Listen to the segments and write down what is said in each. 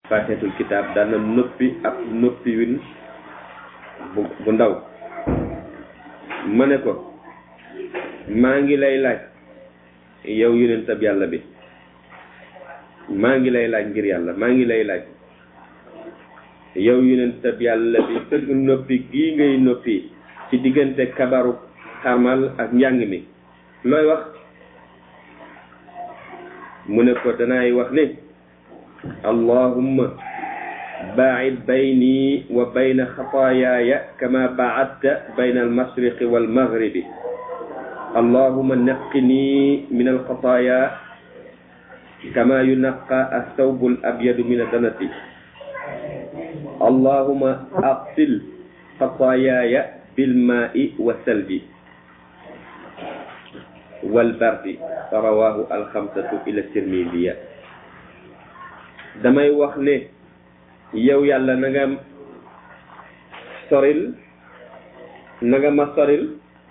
fatihatul kitab daan na noppi ab noppi win bu ndaw ma ne ko maa ngi lay laaj yow yonentab yàlla bi maa ngi lay laaj ngir yàlla maa ngi lay laaj yow yonentab yàlla bi sëgg noppi gii ngay noppi ci diggante kabaru xarmal ak njàng mi looy wax mu ne ko danaay wax ne allahumma baa'id bayni wa bayna xataayaaya kama baa'adta bayna almashriqi walmaghribi allahumma naqqini min alxataaya kama yunaqqa athawbu alabyadu min adanati allahumma aghsil xataayaaya bilmaa'i wasalbi walbardi rawahu alxamsatu ila tirmidiya damay wax ne yow yàlla na nga ma soril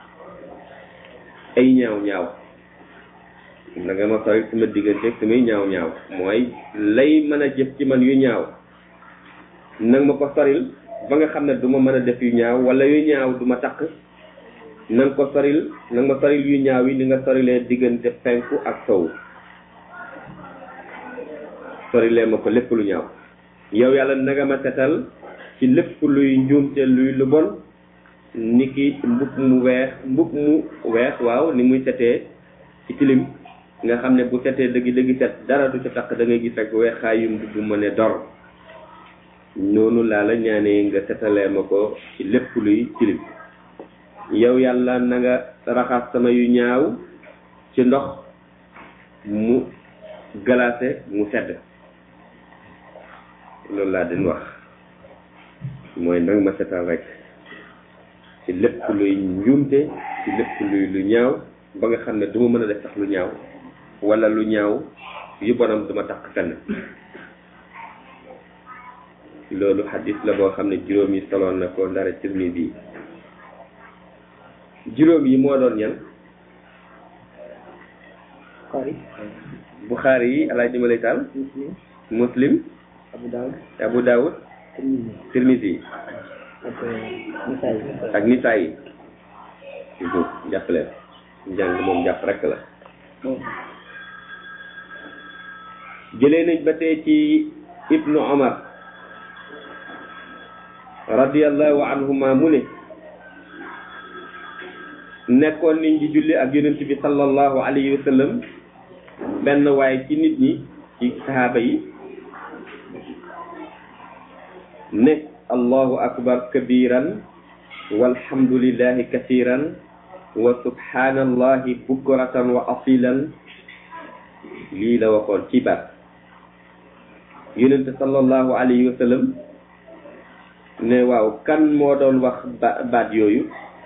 ay ñaaw na nga ma soril sama diggante samay ñaaw mooy lay mën a jëf ci man yu ñaaw nag ma ko soril ba nga xam ne du ma mën a def yu ñaaw wala yu ñaaw du ma takk nang ko soril nang ma soril yu ñaaw yi ni nga sorilee diggante penku ak sow sorilee ma ko lépp lu ñaaw yow yàlla nanga ma setal ci lépp luy njuumte luy lu bon niki mbub mu weex waaw ni muy setee ci tilim nga xam ne bu setee dëgg set dara du ca takk da ngay gis rek weexaayu mbub ma ne dor noonu laa la ñaanee nga setalee ma ko ci lépp luy tilim yow yàlla na nga raxas sama yu ñaaw ci ndox mu glacé mu sedd loolu laa din wax mooy nag ma setal rek ci lépp luy njuumte ci lépp luy lu ñaaw ba nga xam ne du ma mën a def sax lu ñaaw wala lu ñaaw yu bonam duma takk fenn loolu xadis la boo xam ne juróom yi soloon na ko ndara Tirmidi juróom yi moo doon ñan Buxaari yi alaaj dima lay taal Muslim Abu Dawud Tirmidi ak Nisaay jàpp leen njàng moom jàpp rekk la jëlee nañ ba tey ci Ibnu Omar radiyallahu anhuma mu ne nekkoon niñ di julli ak yonent bi sallallahu alayhi wa sallam benn waaye ci nit ñi ci sahaaba yi ne allahu akbar kabiran walhamdulillahi kathiran wa subhanallahi bukratan wa asilan lii la waxoon ci baat yonent sallallahu alayhi wa sallam ne waaw kan moo doon wax baat yooyu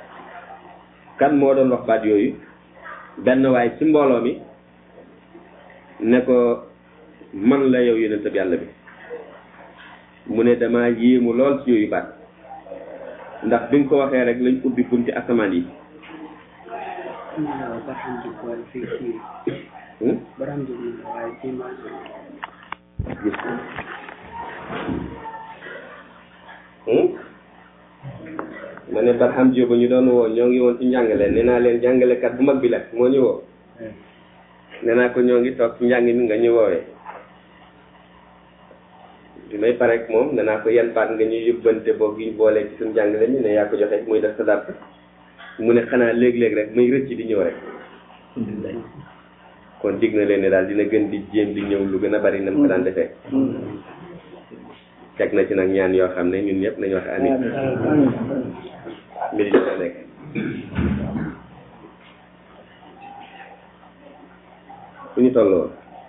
benn waay ci mbooloo mi ne ko man la yow yonent bi yàlla bi mu ne dama yéemu lool ci yooyu baat ndax bi nga ko waxee rek lañ ubbi bunti asamaan yi ma ne Barham Diop ñu doon woo ñoo ngi woon ci njàngale nee naa leen jàngalekat bu mag bi la moo ñu woo nee naa ko ñoo ngi toog ci njàng mi nga ñu woowee bi may parek moom nee naa ko yan baat nga ñuy yóbbante boog yi boolee ci suñu njàngale mi ne yaa ko joxe muy def sa dàrt mu ne xanaa léeg-léeg rek muy rëcc di ñëw rek kon dig na leen ne daal dina gën di jéem di ñëw lu gën a bari nam ko daan defee teg na ci nag ñaan yoo xam ne ñun ñëpp nañu wax amin mbir dina nekk fu ñu tolloo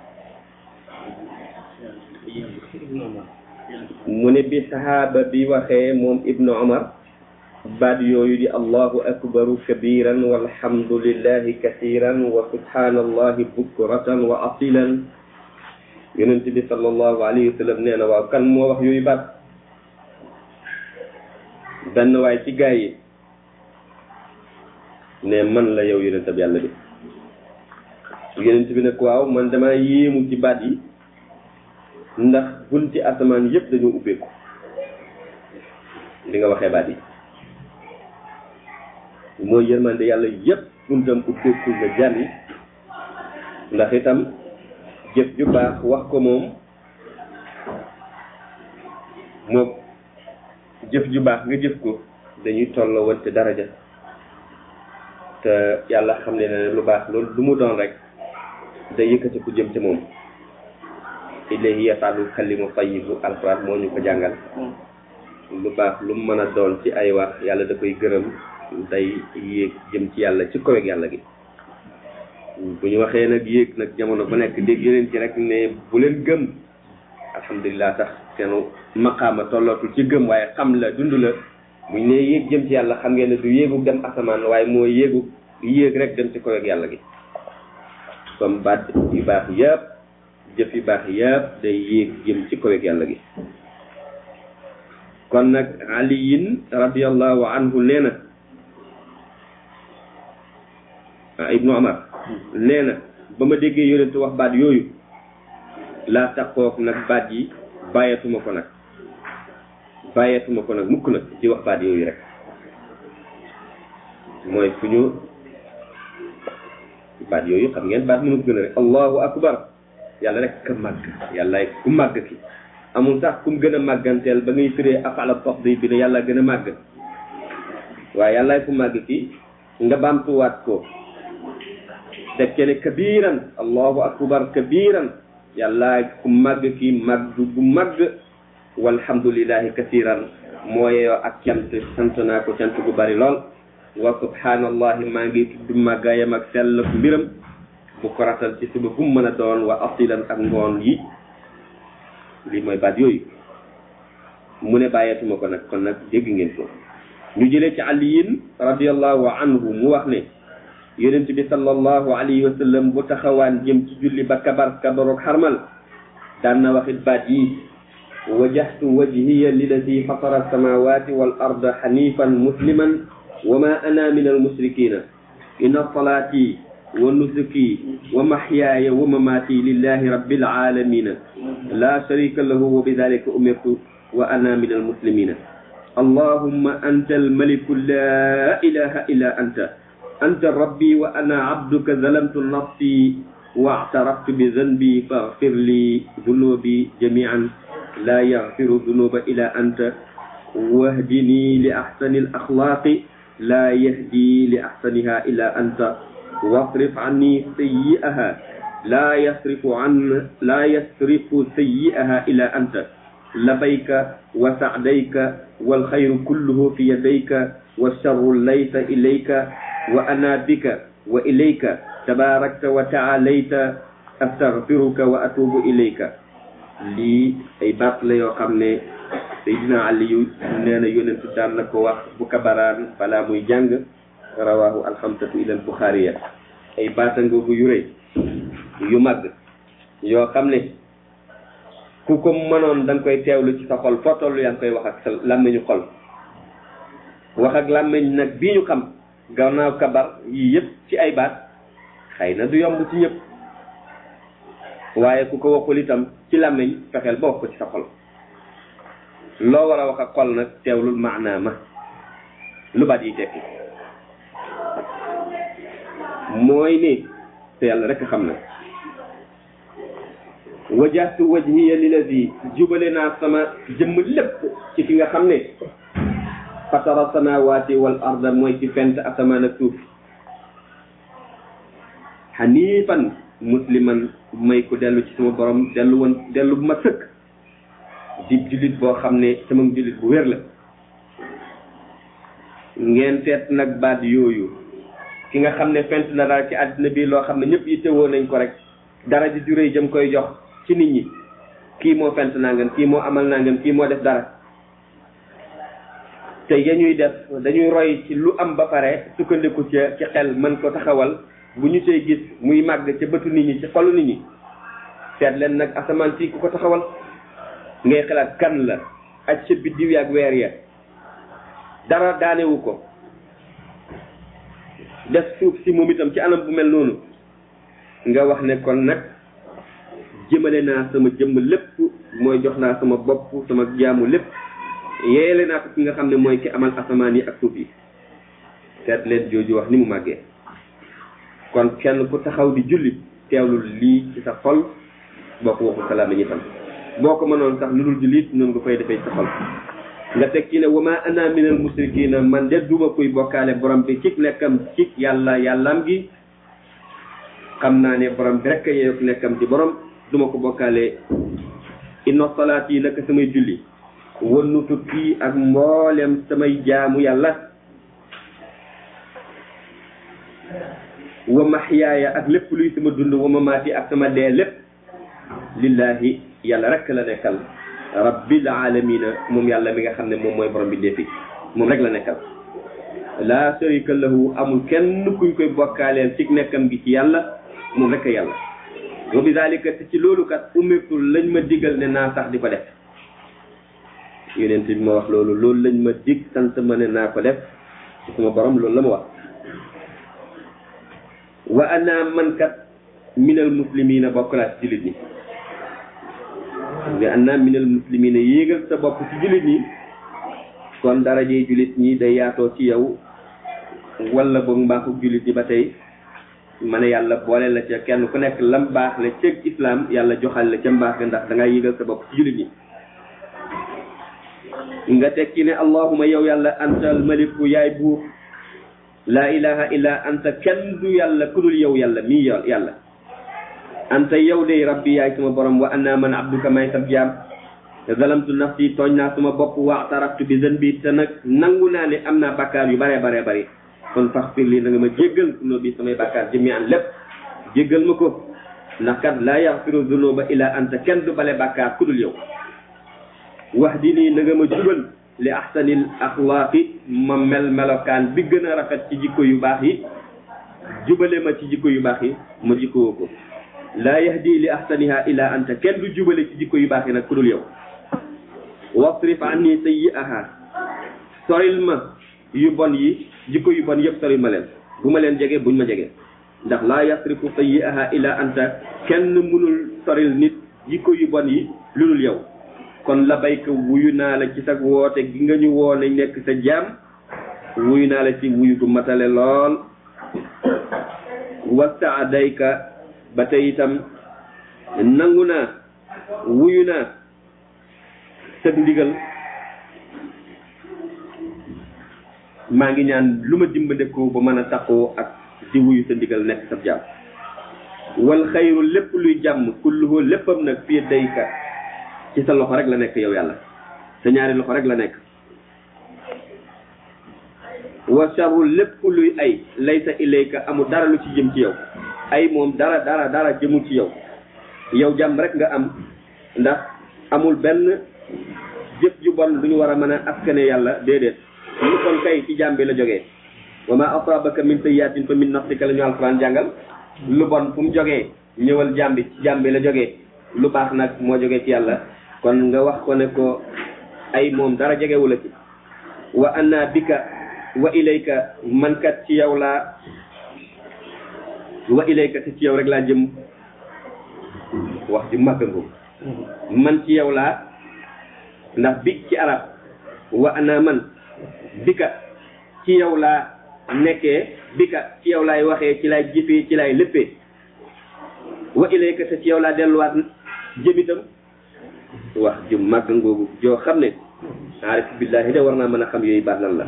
mu ne bi sahaaba bi waxee moom Ibnu Umar baat yooyu di allahu akbaru kabiran walhamdulillahi kathiran wa subhanallahi bukratan wa asilan yonent bi sallallahu alayhi wa sallam nee na waaw kan moo wax yooyu baat benn waay ci gaay yi ne man la yow yonent bi yàlla bi yonent bi ne ko waaw man dama yéemu ci baat yi ndax bunti asamaan yëpp dañoo ubbeeku li nga waxee baat yi mooy yërmande yàlla yëpp buntam ubbeeku nga jànni ndax itam jëf ju baax wax ko moom jëf ju baax nga jëf ko dañuy tolloo wante daraja te yàlla xam ne ne lu baax loolu lu mu doon rek day yëkkati ku jëm ci moom ilayhi yas'adul kalimu tayyibu alquran moo ñu ko jàngal lu baax lu mu mën a doon ci ay wax yàlla da koy gërëm day yéeg jëm ci yàlla ci kaweeg yàlla gi bu ñu waxee nag yéeg nag jamono bu nekk dégg yeneen ci rek ne bu leen gëm alhamdulilah sax seenu maqaama tollootul ci gëm waaye xam la dund la bu ñu nee yéeg jëm ci yàlla xam ngeen ne du yéegu dem asamaan waaye moo yéeg rek dem ci kaweeg yàlla gi comme baat yu baax yëpp jëf yu baax yëpp day yéeg jëm ci kaweeg yàlla gi kon nag aliyin radiallahu anhu nee na ibnu Umar nee na ba ma déggee yonentu wax baat yooyu laa taxoog nag baat yi bàyyatuma ko nag mukk nag di wax baat yooyu rek mooy fu ñu baat yooyu xam ngeen baat mënu gën a rek allahu akbar yàlla rek ka màgg yàllaay ku màgg ki amul sax kum gën a màgganteel ba ngay firee afala tafdil bi ne yàlla gën a màgg waaye yàllaay ku màgg ki nga baamtuwaat ko tekke ne kabiran allahu akbar kabiran yàllaay ku màgg ki màgg bu màgg walhamdulillahi kasiran mooyoo ak cant sant naa ko cant gu bari lool wa subhanallahi maa ngi tudd màggaayam ak sell ku mbiram bu ko ratal ci suba gum mën a doon wa asilan ak ngoon yi lii mooy baat yooyu mu ne bàyyeetuma ko nag kon nag dégg ngeen ko ñu jëlee ci aliyin radiallahu anhu mu wax ne yonent bi sallallahu alayhi wa sallam bu taxawaan jëm ci julli ba kabaroog xarmal daan na waxit baat yi wajjahtu wajhiya lilladi fatara samawati wal arda hanifan musliman wa ma ana min al mushrikina inna salati wa nusuki wa mahyaaya wa mamaati lillahi rabbil alamina la sharika lahu wa bidhalika umirtu wa ana min al muslimina allahumma anta al maliku la ilaha illa anta anta rabbi wa ana abduka zalamtu nafsi wa i'taraftu bi dhanbi faghfir li dhunubi jami'an la yaghfiru dhunuba illa anta wahdini li ahsani al akhlaqi la yahdi li ahsaniha illa anta واصرف عني سيئها لا يصرف سيئها إلا أنت لبيك وسعديك والخير كله في يديك والشر ليس إليك وأنا بك وإليك تباركت وتعاليت أستغفرك وأتوب إليك lii ay baat la yoo xam ne Seydina Aliyu nee na yonentu daan na ko wax bu kabaraan balaa muy jàng rawahu alxamsatu ila albuxaariya ay baatangoogu yu rëy yu màgg yoo xam ne ku ko mënoon da nga koy teewlu ci sa xol foo toll yaa ngi koy wax ak sa làmmiñu xol wax ak làmmiñ nag bii ñu xam gannaaw kabar yii yëpp ci ay baat xëy na du yomb ci ñëpp waaye ku ko waxul itam ci làmmiñ fexeel ba wax ko ci sa xol loo war a wax ak xol nag teewlul maanaama lu baat yi tekki mooy ni te yàlla rek xam na wajjahtu wajhiya lillazi jubale naa sama jëmm lépp ci ki nga xam ne fatara samawati wal arda mooy ci fent asamaan ak suuf hanifan musliman may ko dellu ci sama borom dellu bu ma sëkk di jullit boo xam ne sama jullit bu wér la ngeen seet nag baat yooyu ki nga xam ne fent na daal ci àddina bi loo xam ne ñëpp yittewoo nañ ko rek dara ji juréy jëm koy jox ci nit ñi kii moo fent nangam kii moo amal nangam kii moo def dara te ya ñuy def dañuy roy ci lu am ba pare sukkandiku ci xel mën ko taxawal bu ñu cay gis muy màgg ca bëtu nit ñi ci xolu nit ñi seet leen nag asamaan fii ku ko taxawal ngay xalaat kan la aj ca biddiw ya ak weer ya dara daanewu ko def suuf si moom itam ci anam bu mel noonu nga wax ne kon nag jëmale naa sama jëmm lépp mooy jox naa sama bopp sama jaamu lépp yeele naa ko ki nga xam ne mooy ki amal asamaan yi ak suuf yi seet leen jooju wax ni mu màggee kon kenn ku taxaw di julli teewlu lii ci sa xol boo ko waxu salaam ñi tam boo ko mënoon sax lu dul jullit noonu nga koy defee ci sa xol nga teg ci ne wa ma ana minal musrikiina man de duma kuy bokkaale borom bi ci lekkam ci yàllaam gi xam naa ne borom bi rekk yeeyok lekkam ci borom duma ko bokkaale inna salaat yi naka samay julli wan nusuki ak mboolem samay jaamu yàlla wa mahyaaya ak lépp luy sama dund wa mamaati ak sama dee lépp lillahi yàlla rekk la nekkal rabbil alamina moom yàlla mi nga xam ne moom mooy borom bi defi moom rek la nekkal laa sharika lahu amul kenn kuñ koy bokkaaleel ci nekkam gi ci yàlla moom rek yàlla wa bi zalika te ci loolu kat umirtu lañ ma digal ne naa sax di ko def yonent bi ma wax loolu lañ ma dig sant ma ne naa ko def sama borom loolu la ma wax wa ana man kat minal muslimina bokk laa ci jullit ñi wa ana minal muslimina yéegal sa bopp ci jullit ñi kon darajee jullit ñi day yaatoo ci yow wala boog mbaaxu jullit ñi ba tey ma ne yàlla boole la ca kenn ku nekk lam baax la ca islam yàlla joxal la ca mbaax ga ndax da ngay yéegal sa bopp ci jullit ñi nga tekki ne allahuma yow yàlla anta al maliku yaay buur laa ilaha illa anta kenn du yàlla ku dul yow yàlla mii yàlla anta yow de rabbi yaay sama borom wa anna man abduka may sab jaam zalamtu nafsi tooñ naa sama bopp wa taraftu bi zanbi te nag nangu naa ne am naa bakkaar yu bare bari kon faxfir li na nga ma jéggal sunoo bi samay bakkaar jëmmi an lépp jéggal ma ko ndax kat laa yaxfiru zunuba illa anta kenn du bale bakkaar ku dul yow wahdini na nga ma jubal li ahsanil axlaaqi ma melokaan bi gën a rafet ci jikko yu baax yi jubale ma ci jikko yu baax yi ma jikkoo ko laa yahdi li ahsaniha illa anta kenn du jubale ci jikko yu baax yi nag ku dul yow wasrif anni sayyi'aha soril ma yu bon yi jikko yu bon yëpp soril ma leen bu ma leen jege buñ ma jege ndax laa yasrifu sayyi'aha illa anta kenn mënul soril nit jikko yu bon yi lu dul yow kon la bayka wuyu naa la ci sa woote gi nga ñu woo nañ nekk sa jaam wuyu naa la ci wuyu gu matale lool wastaadayka ba tey itam nangu naa wuyu naa sa ndigal maa ngi ñaan lu ma dimbandekoo ba mën a taxoo ak di wuyu sa ndigal nekk sa jaam wal xayru lépp luy jàmm kulluhu léppam nag fii dayka ci sa loxo rek la nekk yow yàlla sa ñaari loxo rek la nekk wa sharru lépp luy ay laysa ilayka amul dara lu ci jëm ci yow ay moom dara jëmul ci yow yow jàmm rek nga am ndax amul benn jëf ju bon lu ñu war a mën a askane yàlla déedéet lu kon kay ci jàmm bi la jógee wa ma asabaka min sayyiatin fa min nafsika la ñu alquran jàngal lu bon fu mu jógee ñëwal jàmm bi ci jàmm bi la jógee lu baax nag moo jógee ci yàlla kon nga wax ko ne ko ay moom dara jegewu la ci wa anna bika wa ilayka man kat ci yow laa wa ilayka te ci yow rek laa jëm wax ji màgg nga man ci yow laa ndax bi ci arab wa anna man bika ci yow laa nekkee bika ci yow laay waxee ci laay jëfee ci laay léppee wa ilayka te ci yow laa delluwaat jëmitam wax ju màgg ngoogu joo xam ne aarif billahi de war naa mën a xam yooyu baat lan la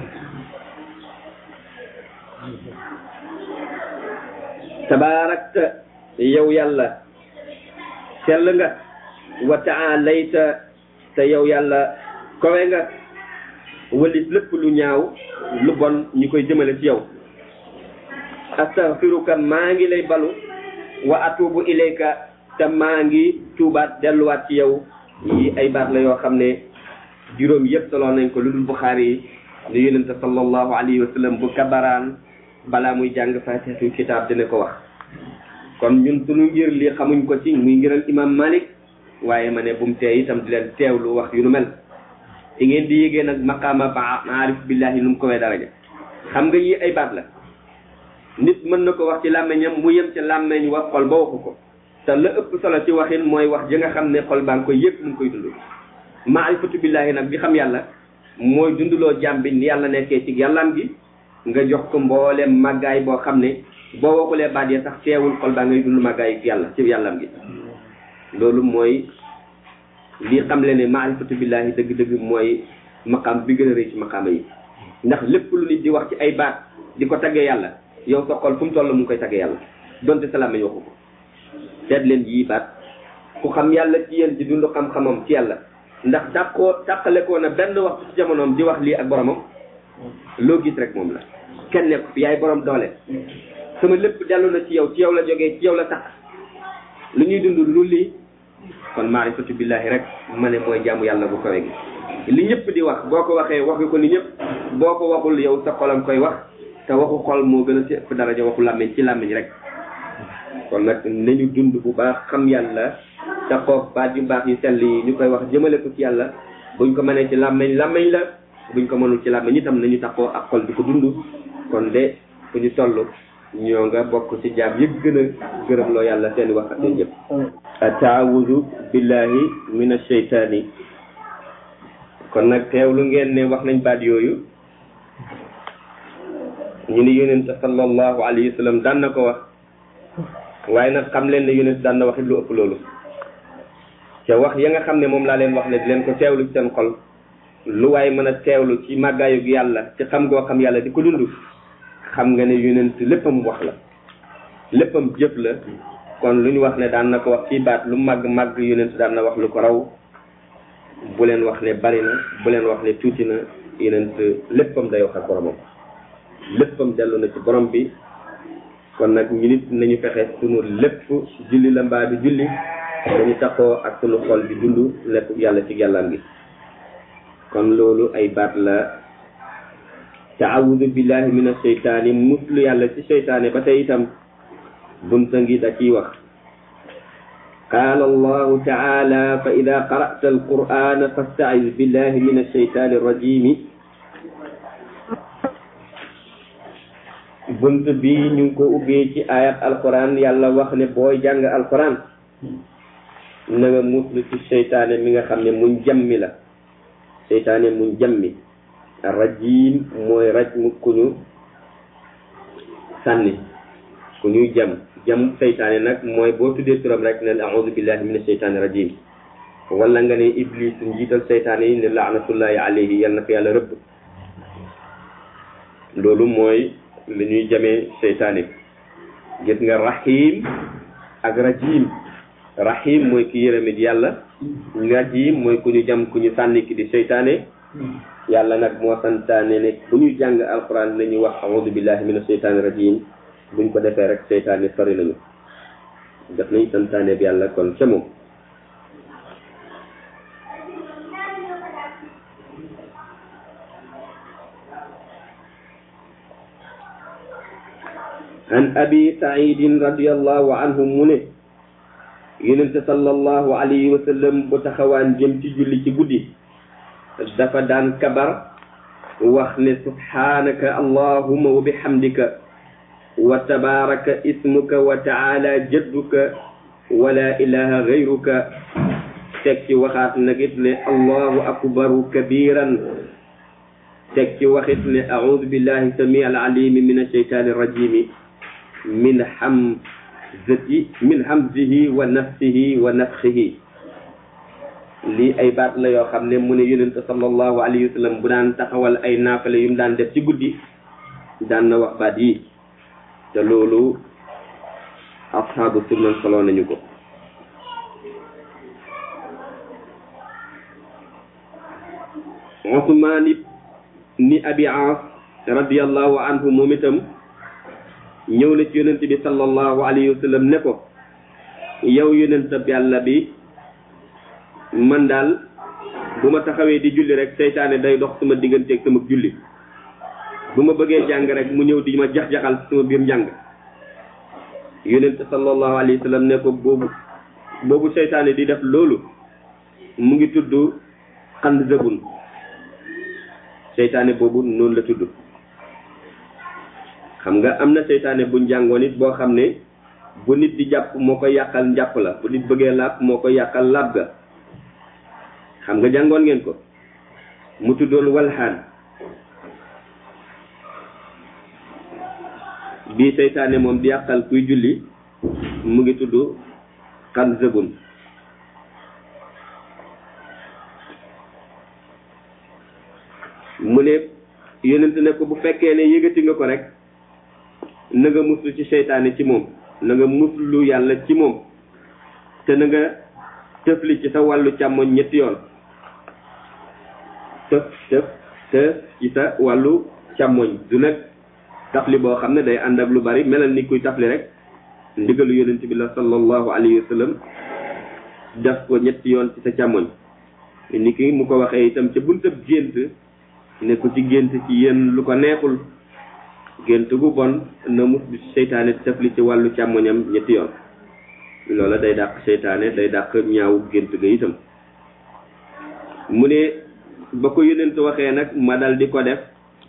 tabaarakta yow yàlla sell nga wa taalayta te yow yàlla kowe nga walis lépp lu ñaaw lu bon ñu koy jëmale ci yow astaghfiruka maa ngi lay balu wa atubu ilayka te maa ngi tuubaat delluwaat ci yow yi ay baat la yoo xam ne juróom yëpp solo nañ ko lu dul Buxaari yi ne yonente sallallahu alayhi wa sallam bu kabaraan balaa muy jàng fatihatul kitaab dina ko wax kon ñun sunu ngir li xamuñ ko ci muy ngiral imam Malik waaye ma ne bu mu tee itam di leen teewlu wax yu nu mel ci ngeen di yégee nag maqaama ba aarif billahi nu mu ko wee daraja xam nga yi ay baat la nit mën na ko wax ci làmmeñam mu yem ca làmmeñ wax xol ba waxu ko te la ëpp solo ci waxin mooy wax ji nga xam ne xol baa ngi koy yëg mu ngi koy dund maarifatu billaahi nag bi xam yàlla mooy dunduloo jàmm bi ni yàlla nekkee ci yàllaam gi nga jox ko mbooleem màggaay boo xam ne boo waxulee baat ya sax teewul xol baa ngay dund màggaay yàlla ci yàllaam gi loolu mooy lii xam le ne maarifatu billaahi dëgg-dëgg mooy maqaam bi gën a rëy ci maqaama yi ndax lépp lu nit di wax ci ay baat di ko taggee yàlla yow sa xol fu mu toll mu ngi koy taggee yàlla donte salaam lañ waxu ko seet leen yii baat ku xam yàlla ci yéen di dund xam-xamam ci yàlla ndax tàqale koo na benn waxtu ci jamonoom di wax lii ak boromam loo gis rek moom la kenn nekk fi yaay borom doole sama lépp dellu na ci yow la jógee ci yow la tax lu ñuy dund lu lii kon maarifatu billaahi rek ma ne mooy jaamu yàlla bu kawe gi li ñëpp di wax boo ko waxee waxi ko ni ñëpp boo ko waxul yow sa xolam koy wax te waxu xol moo gën a ci ëpp daraja waxu làmmiñ ci làmmiñ rek kon nag nañu dund bu baax xam yàlla te xoog baat yu baax yu sell yi ñu koy wax jëmale ko ci yàlla buñ ko mënee ci làmmiñ la buñ ko mënul ci làmmiñ itam nañu taxoo ak xol di ko dund kon de fu ñu toll ñoo nga bokk ci jaam yëpp gën a gërëm loo yàlla seen wax ak seen jëf ataawudu billahi min asheytaani kon nag teewlu ngeen ne wax nañ baat yooyu ñu ni yonent sallallahu alayhi wa sallam daan na ko wax waaye nag xam leen ne yonent daan na wax it lu ëpp loolu ca wax ya nga xam ne moom laa leen wax ne di leen ko teewlu ci seen xol lu waaye mën a teewlu ci màggaayug yàlla ci xam goo xam yàlla di ko dund xam nga ne yonent léppam wax la léppam jëf la kon lu ñu wax ne daan na ko wax ci baat lu màgg yonent daan na wax lu ko raw bu leen wax ne bari na bu leen wax ne tuuti na yonent léppam day wax ak boromam léppam dellu na ci borom bi kon nag ñu nit nañu fexe sunu lépp julli la mbaa bi julli dañu taxoo ak sunu xol bi dund nekk yàlla ci yàllaam gi kon loolu ay baat la taawudu billahi min asheytaani muslu yàlla ci seytaane ba tey itam bunta ngi da ciy wax qaala allahu taala fa ida qara'ta alqur'ana fastaiz billahi min asheytaani arrajimi bunt bi ñu ngi ko ubbee ci ayat alquran yàlla wax ne booy jàng alquran na nga muslu ci seytaane mi nga xam ne muñ jammi la seytaane muñ jammi rajim mooy raj mu ku ñu sànni ku ñuy jam seytaane nag mooy boo tuddee turam rek ne a'udhu billahi minash seytaani rajim wala nga ne iblis njiital seytaane yi ne laanatullahi alayhi yal na ko yàlla rëbb loolu mooy li ñuy jamee seytaane gis nga rahim ak rajim rahim mooy ki yërëmit yàlla rajim mooy ku ñu jam ku ñu sànni ki di seytaane yàlla nag moo santaane ne bu ñuy jàng alquran nañu wax a'udhu billahi minash seytaani rajim buñ ko defee rek seytaane sori nañu def nañ santaane bi yàlla kon ca moom an abi saidin radiallahu anhu mu ne yonente sallallahu alayhi wa sallam bu taxawaan jëm ci julli ci guddi dafa daan kabar wax ne subhanaka allahumma wa bihamdika wa tabaraka ismuka wa taala jadduka wa la ilaha gayruka teg ci waxaat nag it ne allahu akbaru kabiran teg ci waxit ne a'udhu billahi sami al alimi min asheytani rajimi min hamzihi wa nafsihi wa nafxihi lii ay baat la yoo xam ne mu ne yonente sallallahu alayhi wa sallam bu daan taxawal ay naafale yu mu daan def ci guddi daan na wax baat yi te loolu ashaabu sunan solo nañu ko Usmaan ibni Abi Aas radiyallahu anhu moom itam ñëw na ci yonent bi sallallahu alayhi wa sallam ne ko yow yonent yàlla bi man daal bu ma taxawee di julli rek seytaane day dox sama digganteeg sama julli bu ma bëggee jàng rek mu ñëw di ma jax-jaxal sama biir njàng yonent sallallahu alayhi wa sallam ne ko boobu seytaane di def loolu mu ngi tudd xanzabun seytaane boobu noonu la tudd xam nga am na seytaane bu njàngoon it boo xam ne bu nit di jàpp moo koy yàqal njàpp la, bu nit bëggee laab moo koy yàqal laab ga. xam nga jàngoon ngeen ko, mu tuddoon walxaan. bii seytaane moom di yàqal kuy julli mu ngi tudd xanzabun. mu ne yonent ne ko bu fekkee ne yëgati nga ko rek na nga muslu ci seytaane ci moom, na nga muslu yàlla ci moom, te na nga tëfli ci sa wàllu càmmoñ ñetti yoon. tëf ci sa wàllu càmmoñ du nag tafli boo xam ne day ànd ak lu bari melal ni kuy tafli rek. ndigalu yonent bi la sallallahu alayhi wa sallam, def ko ñetti yoon ci sa càmmoñ. ni ki mu ko waxee itam ca buntab gént ne ku ci gént ci yéen lu ko neexul, gént gu bon na mus bi seytaane tafli ci wàllu càmmoñam ñetti yoon. loola day dàq seytaane, day dàq ñaawu gént ga itam. mu ne ba ko yonent waxee nag ma dal di ko def,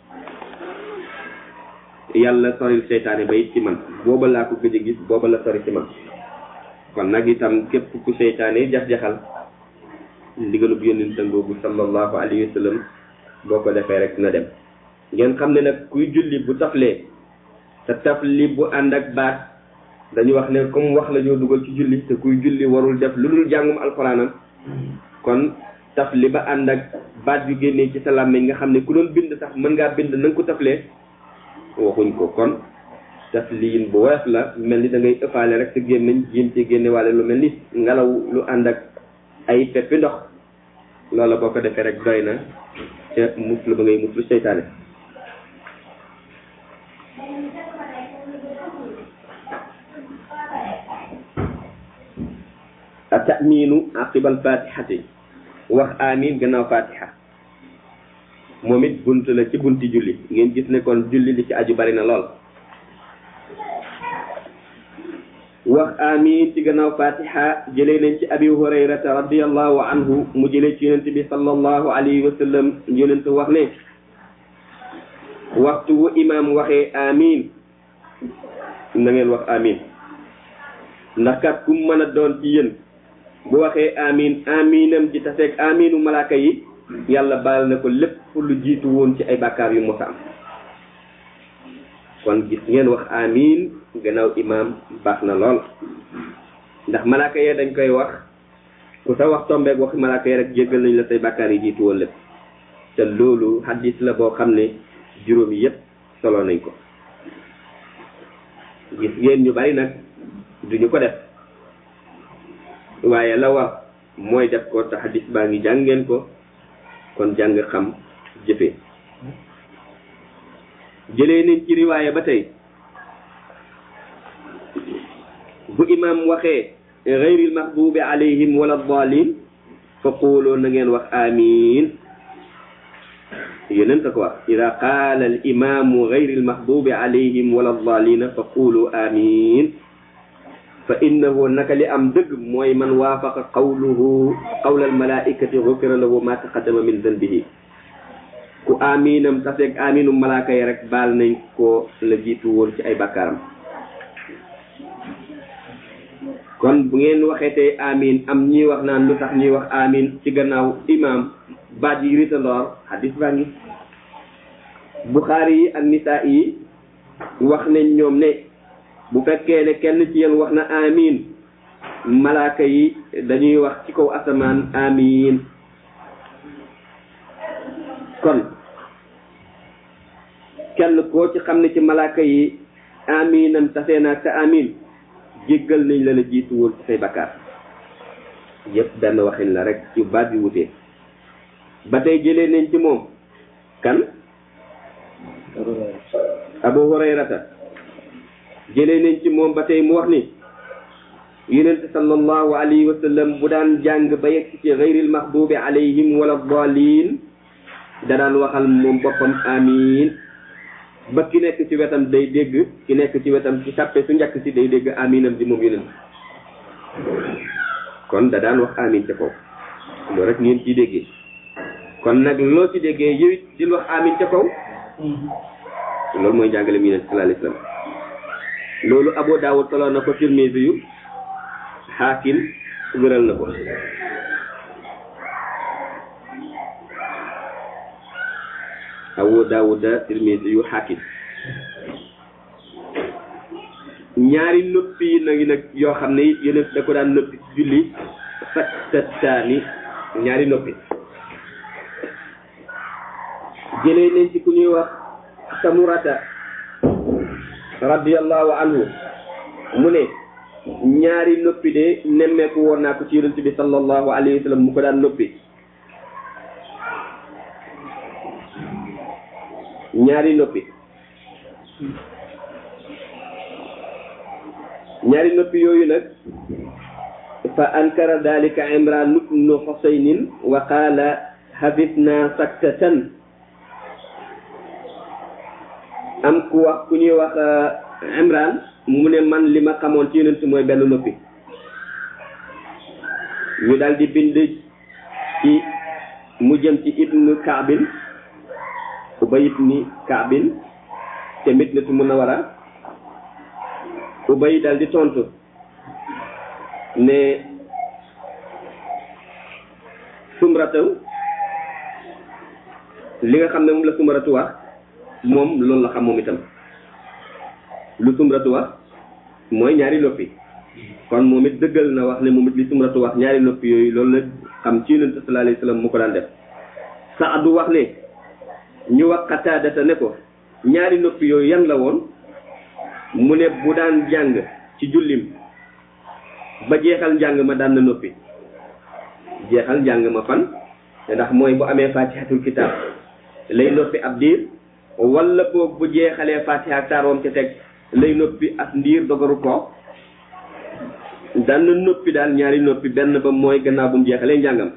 yàlla soril seytaane ba it ci man. booba laa ko gëj a gis, booba la sori ci man. kon nag itam képp ku seytaane jax-jaxal, ndigalub yonent ngoogu sallallahu alayhi wa sallam boo ko defee rek na dem. ngeen xam ne nag kuy julli bu taflee te tafli bu ànd ak baat, dañu wax ne comme wax la ñoo dugal ci julli, te kuy julli warul def lu dul jàngum alxuraanam. kon tafli ba ànd ak baat yu génnee ci sa làmmiñ nga xam ne ku doon bind sax mën ngaa bind na nga ko taflee, waxuñ ko. kon tafliin bu woyof la, mel ni da ngay ëppaale rek sa gémmiñ jéem ci génne waale lu mel ni ngelaw lu ànd ak ay peppi ndox. loola boo ko defee rek doy na ca muslu ba ngay muslu seytaane. at-ta'miinu aqibal fatihati, wax amin gannaaw fatiha, moom it bunt la ci bunti julli. ngeen gis ne kon julli li ci aju bari na lool. wax amin ci gannaaw fatiha jëlee nañ ci abi hurayrata radiyallahu anhu mu jëlee ci yonent bi sallallahu alayhi wa sallam. yonent wax ne waxtu wu imaam waxee amin na ngeen wax amin, ndax kat ku mën a doon ci yéen bu waxee amin, aminam ci taseeg aminu malaaka yi, yàlla baal na ko lépp lu jiitu woon ci ay bàkkaar yu mos a am. kon gis ngeen wax amin gannaaw imaam baax na lool, ndax malaaka yee dañ koy wax, ku sa wax tombeeg wax malaaka yi rek jéggal nañ la say bàkkaar yi jiitu woon lépp. te loolu hadis la boo xam ne juróomi yépp solo nañ ko. gis ngeen ñu bari nag duñu ko def, waaye la wax mooy def ko, te hadis baa ngi jàng ngeen ko, kon jàng xam jëfee. jëlee nañ ci riwaaya ba tey bu imaam waxee gayril maxdubi alayhim wala daalin fa quuloo na ngeen wax amin. yonent ko wax ida qaala al imaamu gayril maxdubi alayhim wala daalina fa quulu amin, fa innahu naka li am dëgg mooy man waafaqa qawluhu qawla al malaikati gufira lahu ma taqaddama min zanbihi. ku aminam taseeg aminu malaaka yi rek baal nañ ko la jiitu woon ci ay bakkaaram. kon bu ngeen waxeetee amin, am ñuy wax naan lu tax ñuy wax amin ci gannaaw imam, baat yi ritandoor, hadis baa ngi. Buxaari yi ak Nisaa yi wax nañ ñoom ne bu fekkee ne kenn ci yéen wax na amin, malaaka yi dañuy wax ci kaw asamaan amin. kon kenn koo ci xam ne ci malaaka yi aminam tasee naag sa amin, jéggal nañ la la jiitu woon ci say bakkaar. yëpp benn waxin la rek ci baat bi wutee. ba tey jëlee nañ ci moom kan Abu Hurayrata, jëlee nañ ci moom ba tey mu wax ni yonent sallallahu alayhi wa sallam bu daan jàng ba yegg ci gayril maxdubi alayhim wala daalin da daan waxal moom boppam amin, ba ki nekk ci wetam day dégg, ki nekk ci wetam ci sàppe su njëkk si day dégg aminam di moom yonent. kon da daan wax amin ca kaw, loolu rek ngeen ciy déggee. kon nag loo ci déggee yow it di wax amin ca kaw, loolu mooy jàngale mi yonent sallallahu alayhi wa sallam. loolu Abu Daawud solo na ko, Tirmisi yu, Xaakim wéral na ko. Abu Daawud, Tirmisi yu, Xaakim. ñaari noppi yi nag yoo xam ne it yéen da ko daan noppi ci julli fattataani, ñaari noppi. jëlee nañ ci ku ñuy wax Samurata radiyallahu anhu mu ne ñaari noppi de nemmeeku woon naa ko ci yonent bi sallallahu alayhi wa sallam mu ko daan noppi. ñaari noppi yooyu nag fa ankara dalika Imran ibn Husaynin wa qaala habitna saktatan. am ku ñuy wax Imran mu ne man li ma xamoon ci yonent mooy benn noppi. ñu daal di bind ci mu jëm ci ibnu Kaabin, Ubay ibn Kaabin te Madinatu Munawwara. Ubay daal di tontu ne Sumratu li nga xam ne moom la Sumratu wax moom loolu la xam moom itam. lu Sumratu wax mooy ñaari noppi, kon moom it dëggal na wax ne moom it li Sumratu wax ñaari noppi yooyu loolu la xam ci Yonent sallallahu alayhi wa sallam mu ko daan def. Saadu wax ne ñu wax Qataadata ne ko ñaari noppi yooyu yan la woon, mu ne bu daan jàng ci jullim ba jeexal njàng ma daan na noppi. jeexal njàng ma fan ndax mooy bu amee fatihatul kitab lay noppi ab diir, wala boog bu jeexalee fatiha ak taaroom ca teg lay noppi ak ndiir dogaru ko. daan na noppi daal ñaari noppi, benn ba mooy gannaaw bu mu jeexalee njàngam.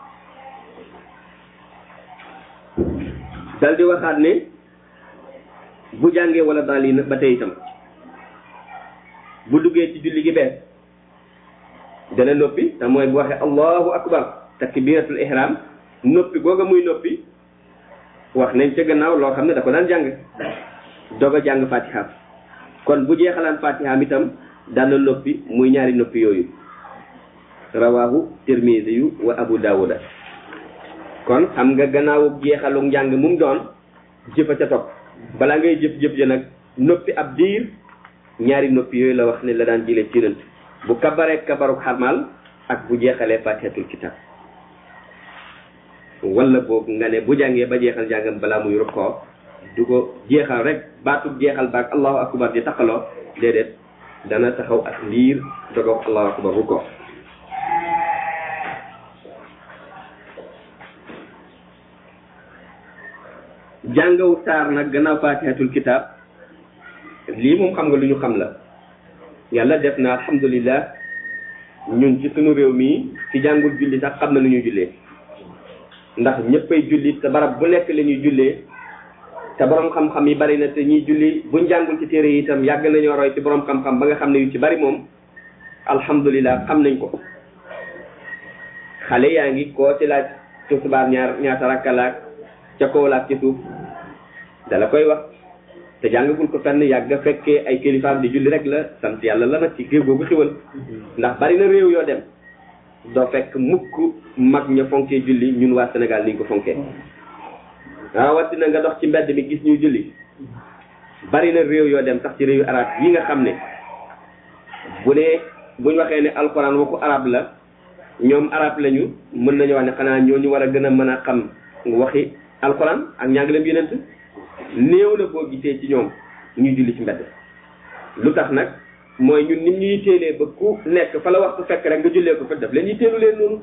dal di waxaat ne bu jàngee wala daal yi ba tey itam bu duggee ci julli gi bees dana noppi, te mooy bu waxee allahu akbar takbiratul ihram, noppi googa muy noppi wax nañ ca gannaaw loo xam ne da ko daan jàng doog a jàng fatiha. kon bu jeexalaan fatiha itam daan na noppi, muy ñaari noppi yooyu. rawahu Tirmisi yu wa Abu Dawuda. kon xam nga gannaawu jeexalu njàng mu doon jëfa ca topp, balaa ngay jëf ja nag noppi ab diir, ñaari noppi yooyu la wax ne la daan jëlee ci Yonent bu kabaree kabaru xarmal ak bu jeexalee fatihatul kitab. wala boobu nga ne bu jàngee ba jeexal njàngam balaa muy rukkoo du ko jeexal rek baatub jeexal baak allahu akbar di taxaloo, déedéet dana taxaw ak ndiir dogoog allahu akbar rukkoo. jàngawu saar nag gannaaw fatihatul kitab lii moom xam nga lu ñu xam la. yàlla def na alhamdulillah ñun ci sunu réew mii ci jàngul julli sax xam na lu ñuy jullee, ndax ñëppay julli te barab bu nekk la ñuy jullee, te borom xam-xam yi bari na, te ñiy julli buñ jàngul ci téere yi itam yàgg nañoo roy ci borom xam-xam ba nga xam ne yu ci bari moom alhamdulillah xam nañ ko. xale yaa ngi koo ci laaj tisbaar ñaata rakka laak ca kaw laak ci suuf dala koy wax, te jàngagul ko fenn, yàgg fekkee ay kilifaam di julli rek la, sant yàlla la nag ci géew googu xiwal. ndax bari na réew yoo dem doo fekk mukk mag ña fonkee julli ñun waa Sénégal ni ñu ko fonkee. rawatina nga dox ci mbedd mi gis ñuy julli, bari na réew yoo dem sax ci réewu arab yi nga xam ne buñ waxee ne alxuraan waxu arab la, ñoom arab lañu, mën nañu wax ne xanaa ñooñu war a gën a mën a xam waxi alxuraan ak njàngaleem Yonent. néew na boo gisee ci ñoom ñuy julli ci mbedd. lu tax nag mooy ñun nit ñuy téelee ba ku nekk fa la waxtu fekk rek nga jullee ko fa def leen ñuy teelu leen noonu.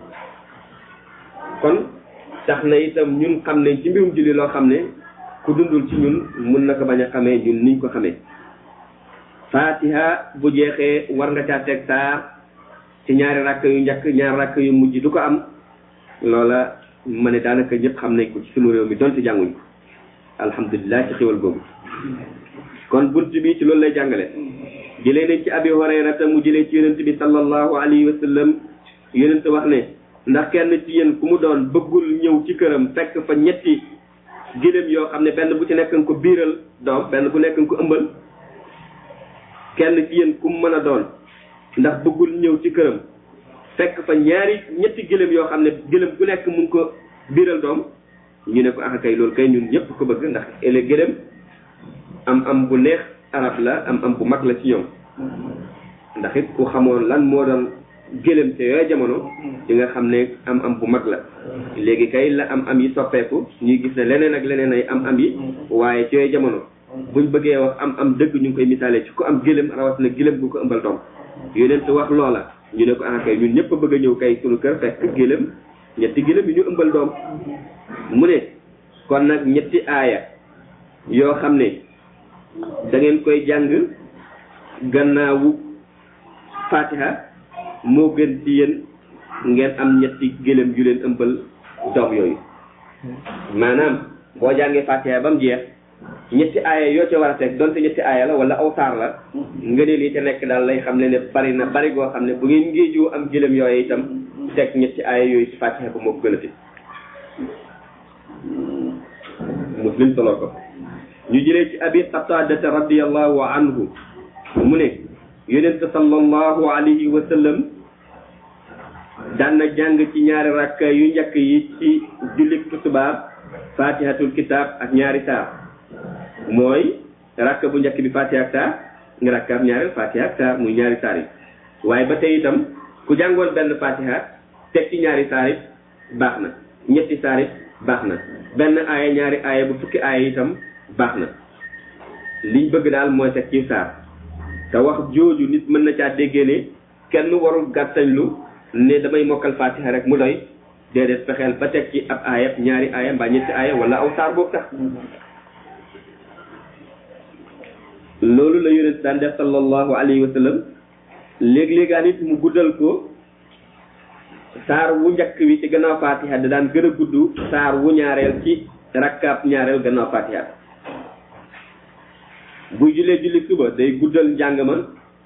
kon tax na itam ñun xam nañ ci mbirum julli loo xam ne ku dundul ci ñun mun na ko bañ a xamee ñun niñ ko xamee. fatiha bu jeexee war nga caa teg saar ci ñaari rakk yu njëkk, ñaari rakk yu mujj du ko am. loola ma ne daanaka ñëpp xam nañ ko ci sunu réew mi donte jànguñ ko. alhamdulilah ci xéwal boobu. kon bunt bi ci loolu lay jàngale. jëlee nañ ci Abi Hurayrata mu jëlee ci Yonent bi sallallahu alayhi wa sallam, Yonent wax ne ndax kenn ci yéen ku mu doon bëggul ñëw ci këram fekk fa ñetti gëléem yoo xam ne benn bu ci nekk nga ko biiral doom, benn bu nekk nga ko ëmbal. kenn ci yéen kum mën a doon ndax bëggul ñëw ci këram fekk fa ñetti gëlëm yoo xam ne gëlëm ku nekk mun ko biiral doom ñu ne ko ah kay loolu kay ñun ñëpp ko bëgg ndax ele gëlëm am bu neex arab la am bu mag la ci ñoom ndax it ku xamoon lan moo doon gëlëm te yooyu jamono di nga xam ne am bu mag la léegi kay la am yi soppeeku ñuy gis ne leneen ak leneen ay am yi waaye ci yooyu jamono buñ bëggee wax am dëgg ñu ngi koy misaale ci ku am gëlëm rawat na gëlëm bu ko ëmbal doom yonent wax loola ñu ne ko ah kay ñun ñëpp a bëgg a ñëw kay sunu kër fekk gëlëm ñetti gëlëm yi ñu ëmbal doom mu ne kon nag ñetti aaya yoo xam ne da ngeen koy jàng gannaawu fatiha moo gën ci yéen ngeen am ñetti gëlëm yu leen ëmbal doom yooyu maanaam boo jàngee fatiha ba mu jeex ñetti aaya yoo ca war a teg donte ñetti aaya la wala aw saar la nga ne lii te nekk daal lay xam ne bari na bari goo xam ne bu ngeen ngéejoo am gëlëm yooyu itam teg ñetti aaya yooyu ci fatiha ba moo ko gën a fi muslim solo ko ñu jëlee ci abi qataadata radiyallahu anhu mu ne yonent sallallahu alayhi wa sallam daan na jàng ci ñaari rakka yu njëkk yi ci jullit tisbaar fatihatul kitab ak ñaari saar mooy rakka bu njëkk bi fatiha ak saar nga rakkaab ñaareel fatiha ak saar muy ñaari saar yi waaye ba tey itam ku jàngoon benn fatiha teg ci ñaari saar it baax na ñetti saar it baax na benn aaya ñaari aaya bu fukki aaya itam baax na liñ bëgg daal mooy teg ci saar te wax jooju nit mën na caa déggee ne kenn warul gàttañlu ne damay mokkal fatiha rek mu doy déedéet fexeel ba teg ci ab aaya ñaari aaya mbaa ñetti aaya wala aw saar boobu tax loolu la yonent daan def sallallahu alayhi wa sallam léeg-léegaan it mu guddal ko saar wu njëkk wi ci gannaaw fatiha da daan gën a gudd saar wu ñaareel ci rakkaab ñaareel gannaaw fatiha buy julee julli suba day guddal njàng ma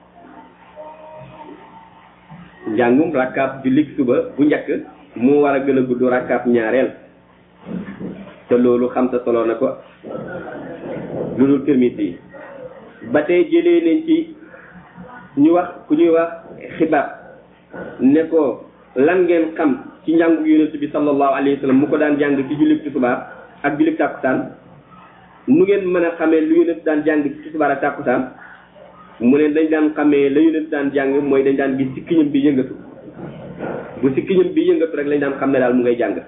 njàngum rakkaab julli suba bu njëkk mu war a gën a gudd rakkaab ñaareel te loolu xam sa solo na ko lu dul Tirmisi yi ba tey jëlee nañ ci ku ñuy wax xibaar ne ko lan ngeen xam ci njàngu yonent bi sallallahu alayhi wa sallam mu ko daan jàng ci julli tisbaar ak julli tàkkusaan nu ngeen mën a xamee lu yonent daan jàng ci tisbaar ak tàkkusaan mu ne dañ daan xamee la yonent daan jàng mooy dañ daan gis sikkiñam bi yëngatu bu sikkiñam bi yëngatu rek lañ daan xam ne daal mu ngay jàng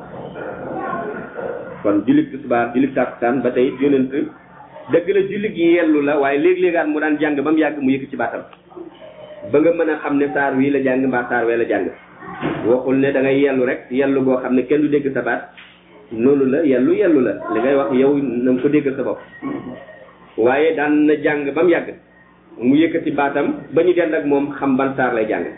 kon julli tisbaar julli tàkkusaan ba tey yonent dëgg la julli gi yellu la waaye léeg-léegaan mu daan jàng ba mu yàgg mu yëkk ci baatam ba nga mën a xam ne saar wii la jàng mbaa saar wee la jàng waxul ne da ngay yellu rek yellu boo xam ne kenn du dégg sa baat noonu la yellu la li ngay wax yow na nga ko déggal sa bopp waaye daan na jàng ba mu yàgg mu yëkkati baatam ba ñu dend ak moom xam ban saar lay jàng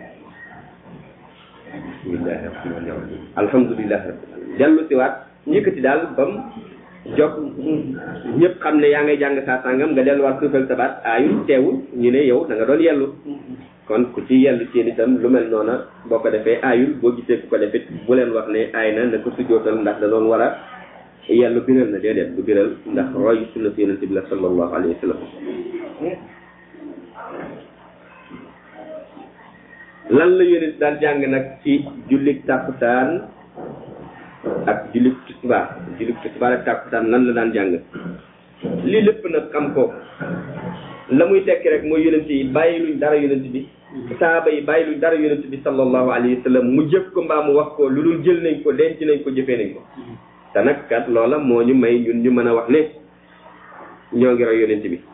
alhamdulilah dellu si waat yëkkati daal ba mu jog ñëpp xam ne yaa ngay jàng saa sàngam nga delluwaat suufal sa baat aayul teewul ñu ne yow da nga doon yellu kon ku ci yellu ci itam lu mel noona boo ko defee aayul boo gisee ku ko defit bu leen wax ne aay na na ko sujjootal ndax da doon war a yellu biral na déedéet du biral ndax roy sunna si yonent bi la sallallahu alayhi wa sallam lan la yonent daan jàng nag ci jullit tàkkusaan ak jullit tisbaar ak tàkkusaan lan la daan jàng lii lépp nag xam ko la muy tekki rek mooy yonent yi bàyyi luñ dara yonent bi saaba yi bàyyi luñ dara yonent bi sallallahu alayhi wa sallam mu jëf ko mbaa mu wax ko lu dul jël nañ ko denc nañ ko jëfee nañ ko te nag kat loola moo ñu may ñun ñu mën a wax ne ñoo ngi roy yonent bi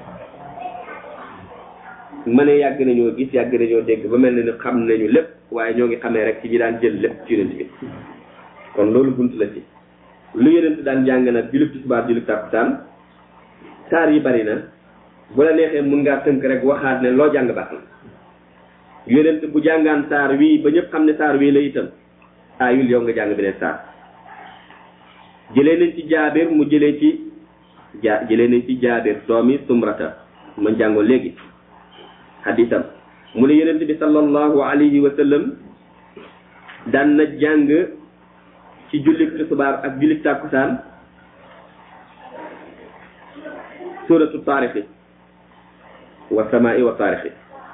ma ne yàgg nañoo gis yàgg nañoo dégg ba mel ne ni xam nañu lépp waaye ñoo ngi xamee rek ci ñi daan jël lépp ci yonent bi kon loolu bunt la ci lu yonent daan jàng nag julli tisbaar julli takkusaan saar yi bari na bu la neexee mun ngaa tënk rek waxaat ne loo jàng baax na yonent bu jàngaan saar wii ba ñëpp xam ne saar wii la itam aayul yow nga jàng beneen saar jëlee nañ ci jaabir mu jëlee nañ ci jaabir doomi sumrata ma jàngoo léegi hadisam mu ne yonent bi sallallahu alayhi wa sallam daan na jàng ci jullit tisbaar ak jullit tàkkusaan suratu taarix wa samaa'i wa taarixi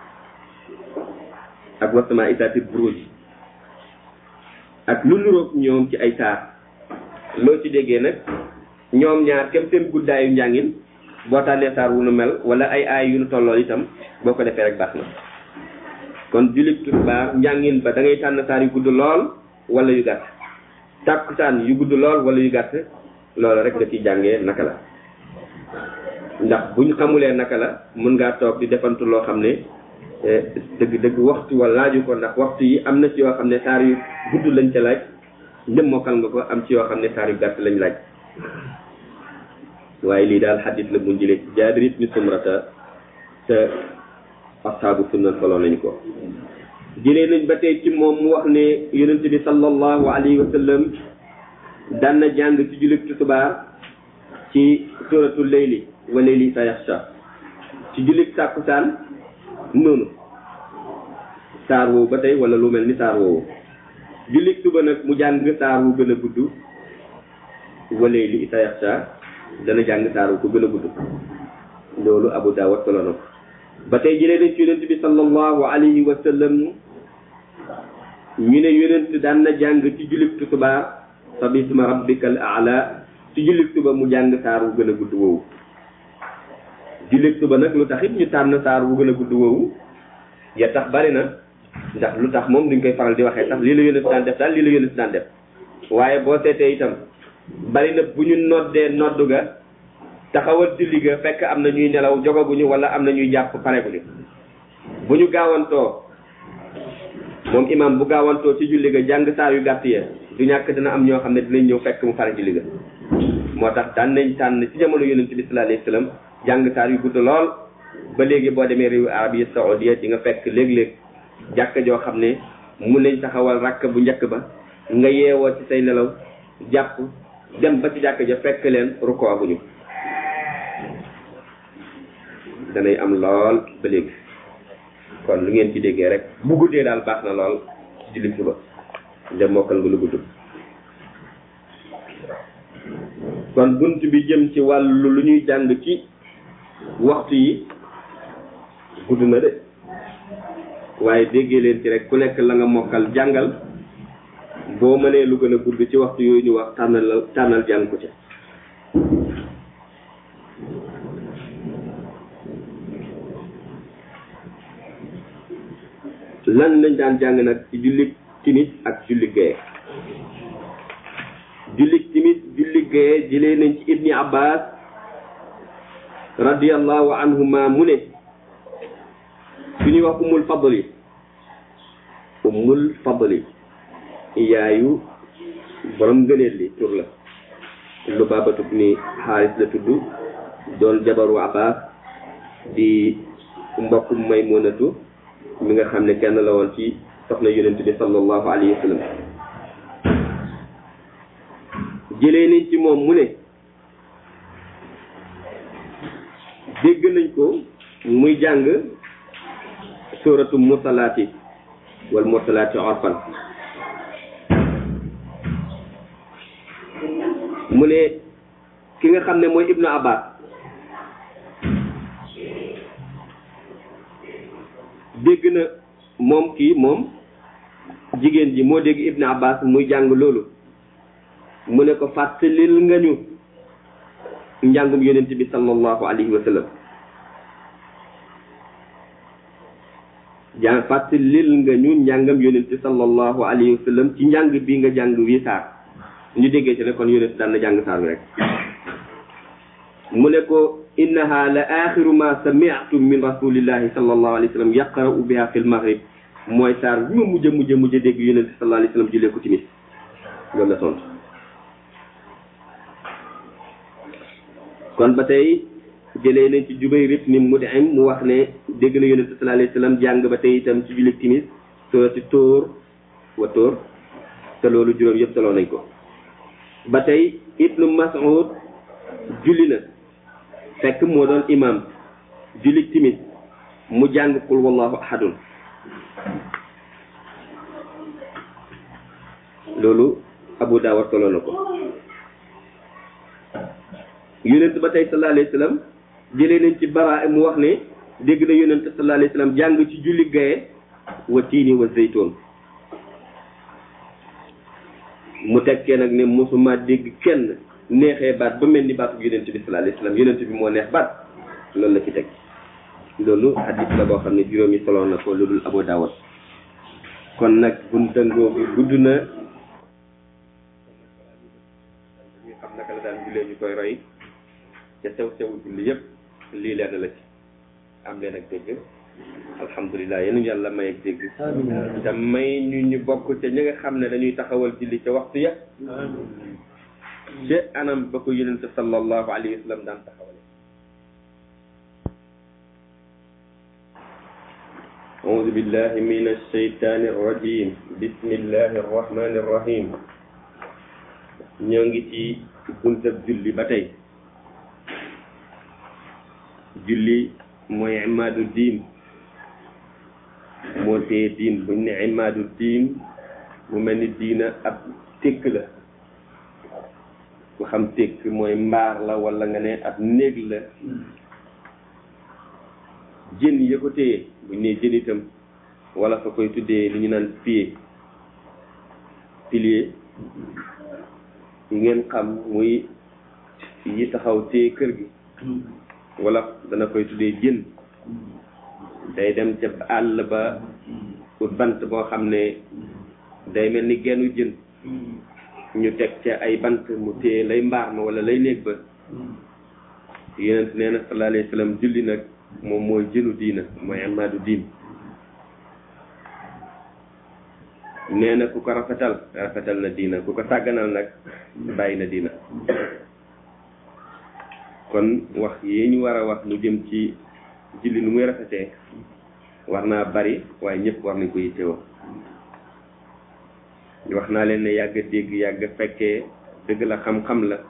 ak wa samaa'i saati buruj ak lu nuroog ñoom ci ay saar loo ci déggee nag ñoom ñaar kem seen guddaayu njàngin boo tànnee saar wu nu mel wala ay aay yu nu tollool itam boo ko defee rek baax na kon jullit tisbaar njàngin ba da ngay tànn saar yu gudd lool wala yu gàtt tàkkusaan yu gudd lool wala yu gàtt loolu rek nga ciy jàngee naka la ndax buñ xamulee naka la mën ngaa toog di defantu loo xam ne dëgg waxtu wala laaju ko ndax waxtu yi am na ci yoo xam ne saar yu gudd lañ ca laaj ndëm mokkal nga ko am ci yoo xam ne saar yu gàtt lañ laaj waaye lii daal xadis la bu jëlee ci Jaabir ibn Samurata te ashaabu sunna solo nañu ko jëlee nañ ba tey ci moom mu wax ne yonent bi sallallahu alayhi wa sallam daan na jàng ci jullit tisbaar ci suratul layli wa layli sa yaxsha ci jullit tàkkusaan noonu saar woowu ba tey wala lu mel ni saar woowu jullit suba nag mu jàng saar wu gën a gudd wa layli sa yaxsha dana jàng saar wu ko gën a gudd loolu Abu Daawud solo na ko ba tey jëlee nañ ci yonent bi sallallahu alayhi wa sallam ñu ne yonent daan na jàng ci jullit tisbaar sabisma rabbikal a'la ci jullit suba mu jàng saar wu gën a gudd woowu jullit suba nag lu tax it ñu tànn saar wu gën a gudd woowu ya tax bari na ndax lu tax moom duñ koy faral di waxee sax lii la yonent daan def daal lii la yonent daan def waaye boo seetee itam bari na bu ñu noddee noddu ga taxawal julli ga fekk am na ñuy nelaw jogaguñu wala am na ñuy jàpp pareguñu bu ñu gaawantoo moom imam bu gaawantoo ci julli ga jàng saar yu gàtt ya du ñàkk dina am ñoo xam ne dinañ ñëw fekk mu pare julli ga moo tax daan nañ tànn ci jamono yonent bi sallallahu alayhi wasallam jàng saar yu gudd lool ba léegi boo demee réewu Arabie Saoudia di nga fekk léeg-léeg jàkka joo xam ne mun nañ taxawal rakk bu njëkk ba nga yeewoo ci say nelaw jàpp dem ba ci jàkka ja fekk leen rukkoo guñu danay am lool ba léegi kon lu ngeen ci déggee rek bu guddee daal baax na lool ci julli suba dem mokkal nga lu gudd kon bunt bi jëm ci wàllu lu ñuy jàng ci waxtu yi gudd na de waaye déggee leen ci rek ku nekk la nga mokkal jàngal boo mënee lu gën a gudd ci waxtu yooyu ñu wax tànnal jàng ko ca lan lañ daan jàng nag ci jullit timis ak jullit gaye jullit timis jullit gaye jëlee nañ ci ibni abbas radiyallahu anhuma mu ne su ñuy wax ummul fadli yaayu borom gëneel li tur la Lubaabatu ni Xaaris la tudd doon jabaru abbas di mbokkum Maymunatu mi nga xam ne kenn la woon ci soxna yonent bi sallallahu alayhi wa sallam jëlee nañ ci moom mu ne dégg nañ ko muy jàng suratu mursalaati wal mursalaati urfan mu ne ki nga xam ne mooy Ibnu Abbas dégg na moom jigéen ji moo dégg Ibnu Abbas muy jàng loolu mu ne ko fàttalil nga ñu njàngum yonent bi sallallahu alayhi wa sallam fàttalil nga ñu njàngam yonent sallallahu alayhi wa sallam ci njàng bi nga jàng wi saar ñu déggee ci ne kon yonent daan na jàng saar bi rek mu ne ko innaha la axiru ma sami'tu min rasulillahi sallallahu alayhi wa sallam yaqra'u biha fil maghrib mooy saar bi ma mujj dégg yonent sallallahu alayhi wa sallam jullee ko timis loolu la tontu kon ba tey jëlee nañ ci Jubayr ibn Mut'im mu wax ne dégg na yonent sallallahu alayhi wa sallam jàng ba tey itam ci julli timis surati Tóor wa Tóor te loolu juróom yëpp solo nañ ko ba tey Ibnu Mas'ud julli na fekk moo doon imam julli timis mu jàng qul wallahu ahadun loolu Abu Daawud solo na ko yonent ba tey sallallahu alayhi wa sallam jëlee nañ ci Bara mu wax ne dégg na yonent sallallahu alayhi wa sallam jàng ci julli gaye wa tiini wa zeytoon. mu tekkee nag ne mosuma dégg kenn neexee baat ba mel ni baatu yonent bi sallallahu alayhi wa sallam yonent bi moo neex baat loolu la ci teg. loolu hadith la boo xam ne juróomi solo na ko lu dul Abu Dawud. kon nag bunta ngoogu gudd na ñu xam naka la daan jullee ñu koy roy ca sew sew julli yëpp lii leen la ci am leen ak dégg alhamdulilah yéen yàlla may ak dégg te may ñu bokk ca ñi nga xam ne dañuy taxawal julli ca waxtu ya ca anam ba ko yonente sallallahu alayhi wa sallam daan taxawale. أعوذ بالله من الشيطان الرجيم بسم الله الرحمن الرحيم ñoo ngi ci buntab julli ba tey julli mooy imaadu diin moo tee diin buñ ne imaadu diin mu mel ni diina ab tékk la ku xam tékk mooy mbaar la wala nga ne ab néeg la jën ya ko téye buñ ne jën itam wala fa koy tuddee li ñu naan pilier yi ngeen xam muy yi taxaw téye kër gi wala dana koy tuddee jën day dem ca àll ba ut bant boo xam ne day mel ni gennu jën ñu teg ca ay bant mu téye lay mbaar ma wala lay néeg ba yonent nee na sallallahu alayhi wa sallam julli nag moom mooy jënu diina mooy amaadu diin nee na ku ko rafetal na diina ku ko sàgganal nag bàyyi na diina. kon wax yi ñu war a wax lu jëm ci julli nu muy rafetee war naa bari waaye ñëpp war nañ ko yittewoo. wax naa leen ne yàgg dégg yàgg fekkee dëgg la xam-xam la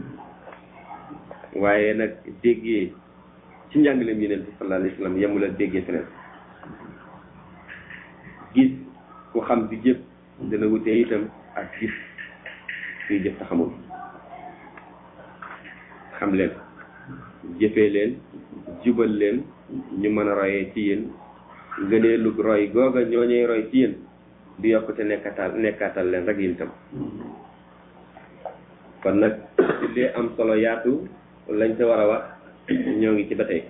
waaye nag déggee ci njàngaleem Yonent bi sallallahu alayhi wa sallam yemul ak déggee feneen. gis ku xam di jëf dana wutee itam ak gis kuy jëf te xamul. xam leen jëfee leen jubal leen ñu mën a royee ci yéen ngënee lu roy googa ñooñuy roy ci yéen di yokkute nekkaatal leen rek yéen itam. kon nag li am solo yaatu lañ ca war a wax ñoo ngi ci ba tey.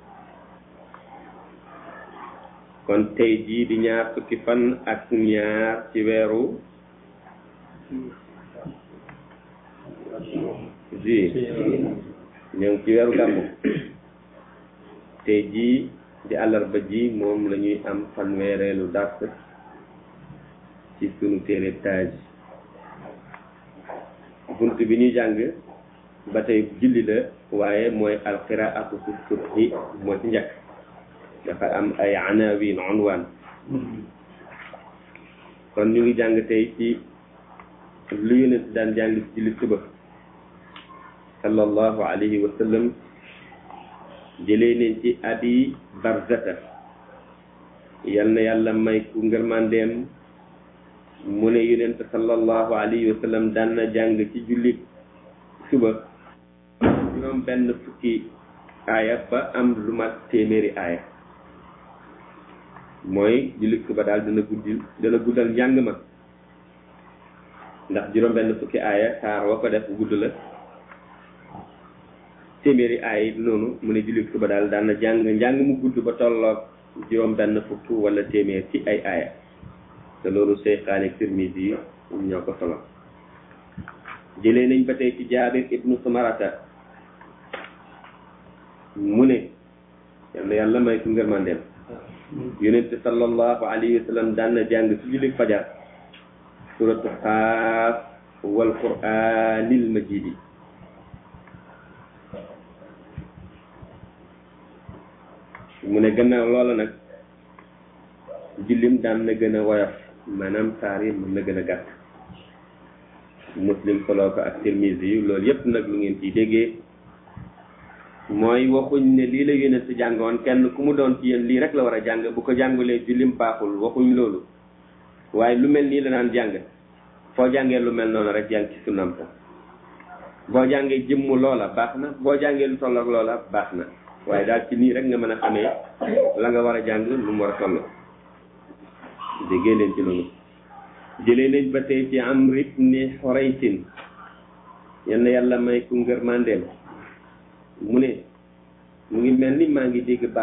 kon tey jii di ñaar fukki fan ak ñaar ci weeru ñoo ngi ci weeru gàmmu tey jii di àllarba ji moom la ñuy am fanweereelu dars ci sunu téere taaj. bunt bi ñuy jàng ba tey julli la waaye mooy alqiraatu fi subhi moo ci njëkk. dafa am ay anawin unwaan kon ñu ngi jàng tey ci lu Yonent daan jàng ci julli suba sallallahu alayhi wa sallam. jëlee nañ ci Abi Barzata yal na yàlla may ku ngërmandeem mu ne Yonent sallallahu alayhi wa sallam daan na jàng ci julli suba juróom benn fukki aaya ba am lu mat téeméeri aaya. mooy julli suba daal dana guddal njàng ma ndax juróom benn fukki aaya saar wa ko def gudd la téeméeri aaya yi noonu mu ne julli suba daal daan na njàng mu gudd ba tolloog juróom benn fukk wala téeméer ci ay aaya te loolu Seyxaani ak Tirmisi yi ñoo ko solo. jëlee nañ ba tey ci Jaabir ibnu Sumarata mu ne yàlla may ku ngërmandeem Yonent sallallahu alayhi wa sallam daan na jàng ci julli fajar suratu Qaaf wal Qur'aanil Majiid. mu ne gannaaw loola nag jullim daan na gën a woyof maanaam saar yi mën na gën a gàtt. Muslim solo ko ak Tirmisi yi loolu yépp nag lu ngeen ciy déggee mooy waxuñ ne lii la Yonent jàngoon kenn ku mu doon ci yéen lii rek la war a jàng bu ko jàngulee jullim baaxul waxuñ loolu waaye lu mel nii la daan jàng foo jàngee lu mel noonu rek jàng ci sunnam ta boo jàngee jëmmu loola baax na boo jàngee lu toll ak loola baax na waaye daal ci nii rek nga mën a xamee la nga war a jàng lu mu war a toll déggee leen ci loolu jëlee nañ ba tey ci Amr ibn Xuraysin yal na yàlla may ku ngërmandeem mu ne mu ngi mel ni maa ngi dégg